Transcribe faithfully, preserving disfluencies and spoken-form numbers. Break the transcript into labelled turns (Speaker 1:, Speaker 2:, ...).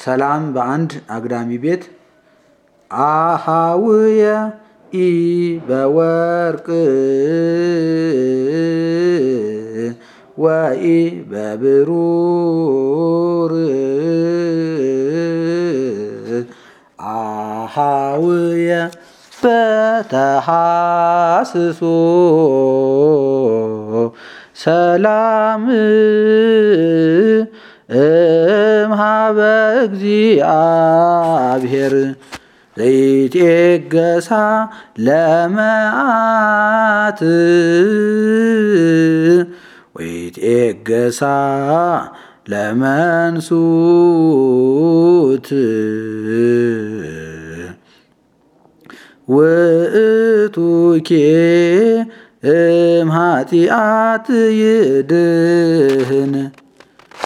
Speaker 1: ሰላም በአንድ አግዳሚ ቤት አሃውየ ኢ በወርቅ ወኢ በብሩር አሃውየ በተሐስሶ ሰላም እምኀበ እግዚአብሔር ዘይትዔገሣ ለመዓት ወይትዔገሣ ለመንሱት ውእቱኬ እምኃጢአት ይድህን